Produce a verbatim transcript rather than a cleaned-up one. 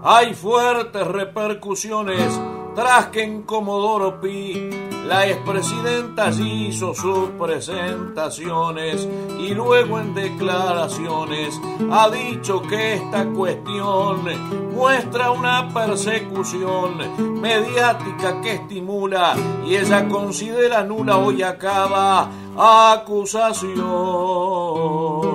hay fuertes repercusiones tras que en Comodoro Pi la expresidenta hizo sus presentaciones y luego en declaraciones ha dicho que esta cuestión muestra una persecución mediática que estimula y ella considera nula hoy acaba acusación.